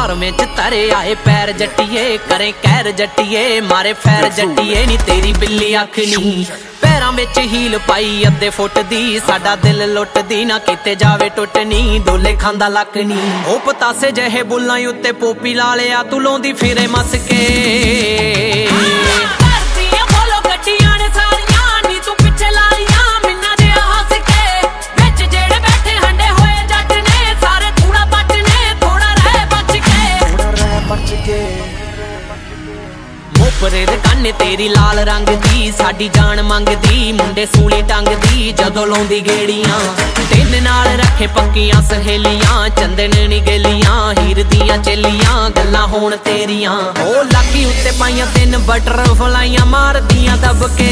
धारमें च तरे आए पैर जट्टिए करें कैर जट्टिए मारे फैर जट्टिए नी तेरी बिल्ली अख नी पैरां विच हील पाई अद्धे फुट दी साडा दिल लुटदी ना किते जावे टुट नी डोले खांदा लक नी ओ पतासे जहे बुल्लां उत्ते पोपी ला लिया तू लाउंदी फिरे मस के मोपरे दे काने तेरी लाल रंग दी साडी जान मंगदी मुंडे सूली टंग दी जदों लाउंदी गेड़ियां तेन नाल रखे पक्कियां सहेलियां चंदन नी गेलियां हीर दियां चेलियां गल्लां होण तेरियां ओ लागी उत्ते पाइयां तीन बटरफ्लाइयां मारदियां दबके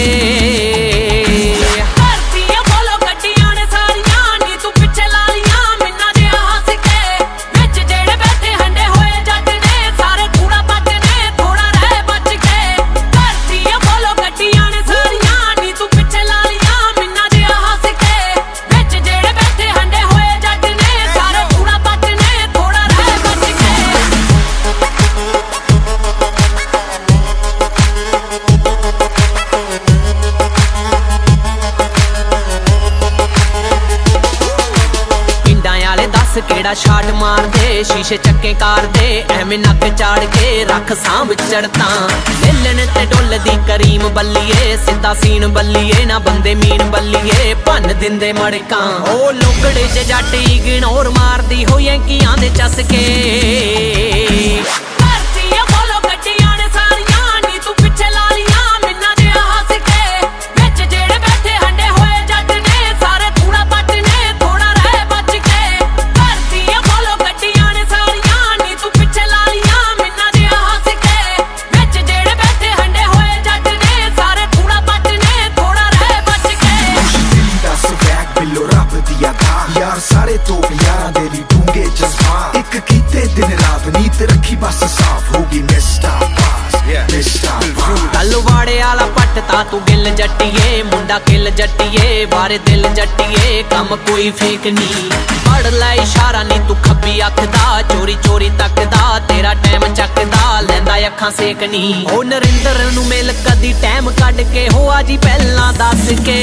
केड़ा शाट मार दे शीशे चक्के कार दे एवें नक चाड़ के रख सांभ चढ़ता लेलन ते डुल दी करीम बल्लिए सीधा सीन बल्लिए ना बंदे मीन बल्लिए भन दिंदे मड़का ओ लोकड़े च जट इग्नोर मार दी हो यांकियां दे चसके सारे तो यारां दे ली डूंगे जज्बात एक कीते दिन रात नीत रखी बस साफ होगी मिस्टर तलवाड़े आला पटता तू गिल जट्टिए मुंडा किल जट्टिए बारे दिल जट्टिए कम कोई फेक नी पढ़ लै इशारा नी तू खब्बी अख दा चोरी चोरी तकदा तेरा टाइम चकदा लैंदा अखां सेक नी ओ नरिंदर नू मिल कदी टाइम कढ के हो आजी पहला दस के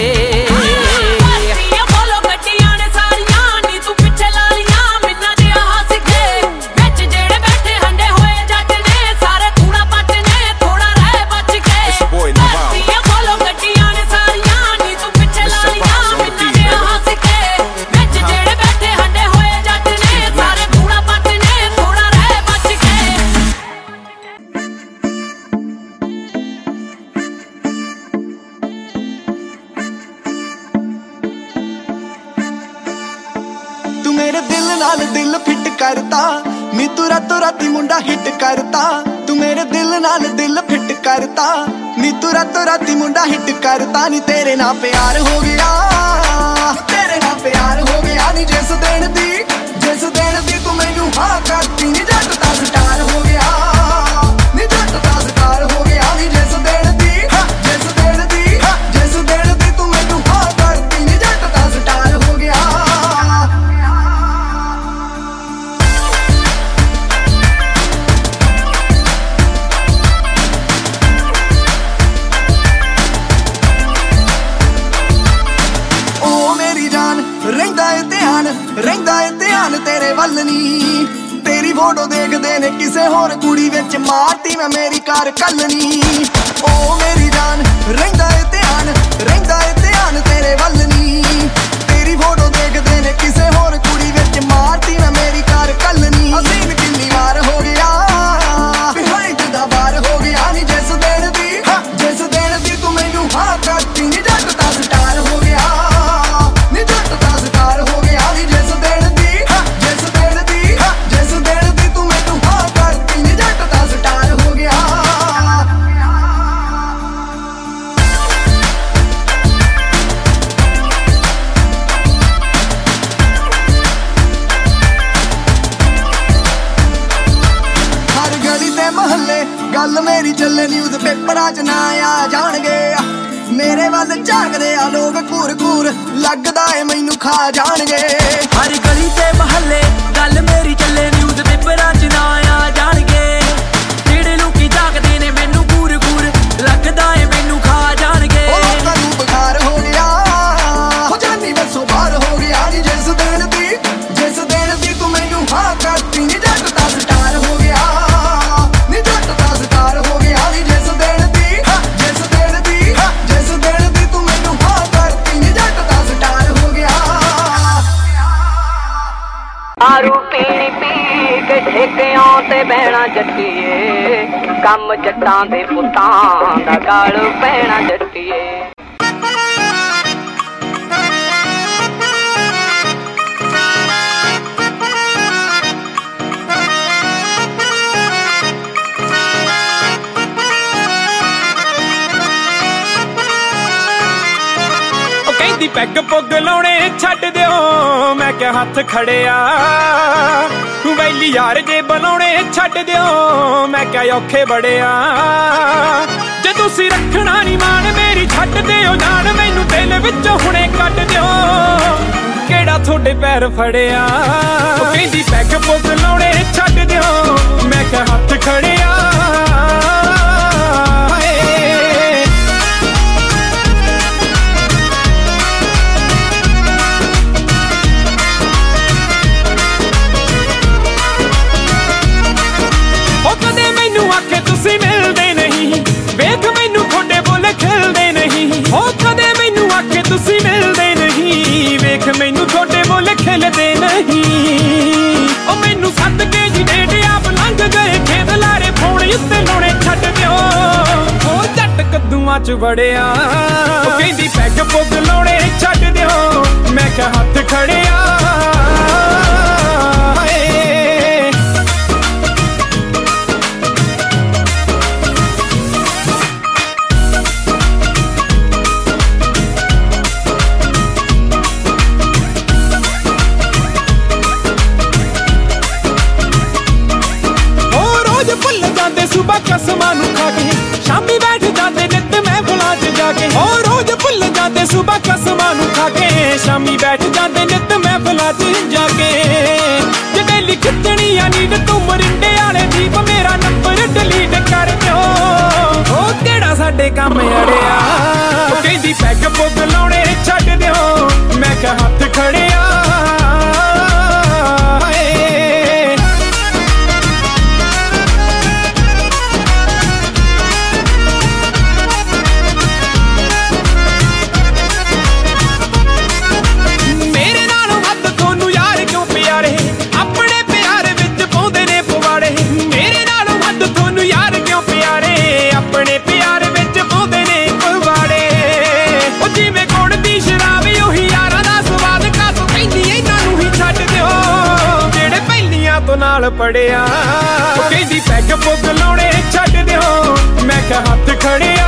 मेरे दिल नाल दिल फिट करता नी तू रातों राती मुंडा हिट करता तू मेरे दिल नाल दिल फिट करता नी तू रातों राती मुंडा हिट करता नी तेरे नाल प्यार हो गया तेरे नाल प्यार हो गया नी जिस दिन दी तू मैनू हाँ करती नी जट दा स्टार हो गया नी जट दा स्टार हो गया नी जिस दिन दी तू मैनू हाँ करती नी जट दा स्टार हो गया रहिंदा है ध्यान तेरे वल नी तेरी फोटो देखदे ने किसे होर कुड़ी विच मारती मैं मेरी कार कल नी ओ मेरी जान रहिंदा है ध्यान तेरे वल नी तेरी फोटो देखदे ने किसे होर कुड़ी विच मारती मैं मेरी कार कल नी हसीन किन्नी वार हो गया बिहाइंड दा वार हो गया नी जिस दिन दी तू मैनू हाँ करती नी जट दा स्टार हो गया नी जट दा स्टार हो गया नी जिस दिन दी तू मैनू हाँ करती नी जट दा स्टार हो गया हर गली ते महल्ले गल मेरी चले न्यूज़ पेपरां च ना आ जाणगे मेरे वल झाकदे आ लोग घूर घूर लगदा है मैनू खा जाणगे हर गली ते महल्ले गल मेरी चले न्यूज़ पेपरां च ना दारू पीनी पी के ठेकिਆਂ ਤੇ ਬਹਿਣਾ ਜੱਟੀਏ ਕੰਮ ਜੱਟਾਂ ਦੇ ਪੁੱਤਾਂ ਦਾ ਗਾਲ ਪੈਣਾ ਜੱਟੀਏ ਕਹਿੰਦੀ ਪੈਗ ਪੁੱਗ ਲਾਉਣੇ ਛੱਡ ਦਿਓ ਮੈਂ ਕਿਹਾ ਹੱਥ ਖੜਿਆ ਵੈਲੀ ਯਾਰ ਜੇ ਬੁਲਾਉਣੇ ਛੱਡ ਦਿਓ ਮੈਂ ਕਿਹਾ ਔਖੇ ਬੜਿਆ ਜੇ ਤੁਸੀਂ ਰੱਖਣਾ ਨਹੀਂ ਮਾਣ ਮੇਰੀ ਛੱਡ ਦਿਓ ਜਾਣ ਮੈਨੂੰ ਦਿਲ ਵਿੱਚੋਂ ਹੁਣੇ ਕੱਢ ਦਿਓ ਕਿਹੜਾ ਤੁਹਾਡੇ ਪੈਰ ਫੜਿਆ ਕਹਿੰਦੀ ਪੈਗ ਪੁੱਗ ਲਾਉਣੇ ਛੱਡ ਦਿਓ ਮੈਂ ਕਿਹਾ ਹੱਥ ਖੜਿਆ ਤੁਸੀਂ ਮਿਲਦੇ ਨਹੀਂ ਵੇਖ ਮੈਨੂੰ ਤੁਹਾਡੇ ਬੋਲੇ ਖਿਲਦੇ ਨਹੀਂ ਹੋ ਕਦੇ ਮੈਨੂੰ ਆਖੇ ਤੁਸੀਂ ਮਿਲਦੇ ਨਹੀਂ ਵੇਖ ਮੈਨੂੰ ਤੁਹਾਡੇ ਬੋਲੇ ਖਿਲਦੇ ਨਹੀਂ ਉਹ ਮੈਨੂੰ ਸੱਦ ਕੇ ਜੀ ਡੇਢ ਆਪ ਲੰਘ ਗਏ ਖੇਤ ਲਾਰੇ ਫੋਨ ਉੱਤੇ ਲਾਉਣੇ ਛੱਡ ਦਿਓ ਉਹ ਜੱਟ ਕੱਦੂਆਂ ਚ ਵੜਿਆ ਉਹ ਕਹਿੰਦੀ ਪੈਗ ਪੁੱਗ ਲਾਉਣੇ ਛੱਡ ਦਿਓ ਮੈਂ ਕਿਹਾ ਹੱਥ ਖੜਿਆ ਸੁਬਾ ਕਸਮਾਂ ਨੂੰ ਖਾ ਕੇ ਸ਼ਾਮੀ ਬੈਠ ਜਾਂਦੇ ਨਿੱਤ ਮਹਿਫਲਾਂ 'ਚ ਜਾ ਕੇ ਹੋ ਰੋਜ਼ ਭੁੱਲ ਜਾਂਦੇ ਸੁਬਾ ਕਸਮਾਂ ਨੂੰ ਖਾ ਕੇ ਸ਼ਾਮੀ ਬੈਠ ਜਾਂਦੇ ਨਿੱਤ ਮਹਿਫਲਾਂ 'ਚ ਜਾ ਕੇ ਜਿਹੜੇ ਲਿਖਤਣੀ ਆ ਨੀਂਦ ਤੂੰ ਮਰਿੰਡੇ ਵਾਲੇ ਦੀਪ ਮੇਰਾ ਨੰਬਰ ਡਿਲੀਟ ਕਰ ਦਿਓ ਉਹ ਕਿਹੜਾ ਸਾਡੇ ਕੰਮ ਅੜਿਆ ਉਹ ਕਹਿੰਦੀ ਪੈਗ ਪੁੱਗ ਲਾਉਣੇ ਛੱਡ ਦਿਓ ਮੈਂ ਕਿਹਾ ਹੱਥ ਖੜਿਆ ਨਾਲ ਪੜਿਆ ਉਹ ਕਹਿੰਦੀ ਪੈਗ ਪੁੱਗ ਲਾਉਣੇ ਛੱਡ ਦਿਓ ਮੈਂ ਕਿਹਾ ਹੱਥ ਖੜਿਆ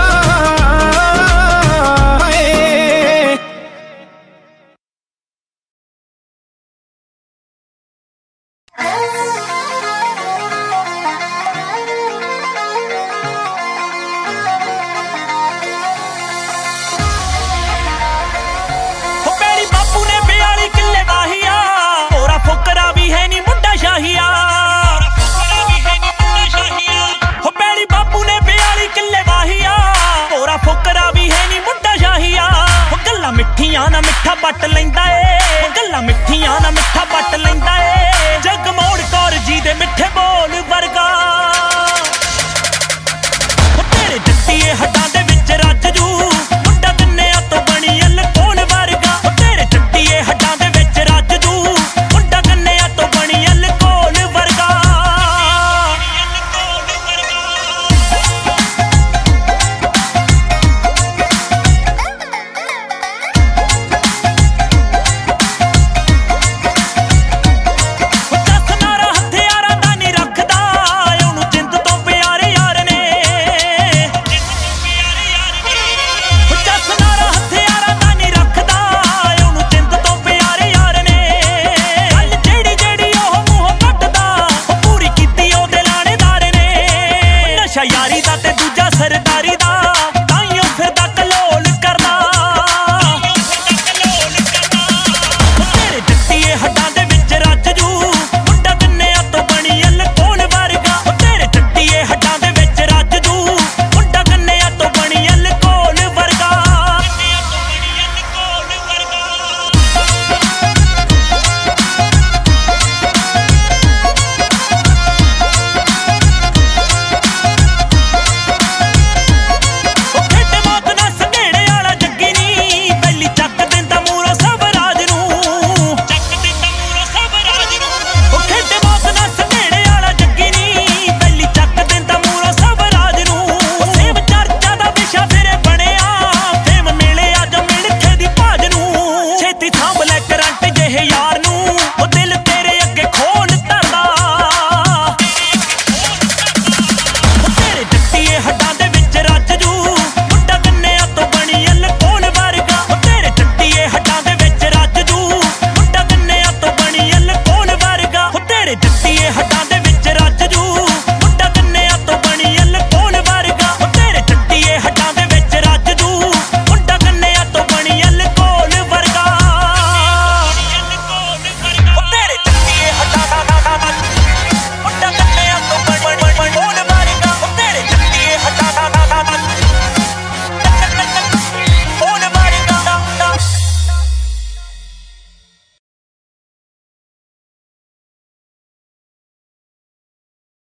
ਮਿੱਠੀਆਂ ਨਾ ਮਿੱਠਾ ਪੱਟ ਲੈਂਦਾ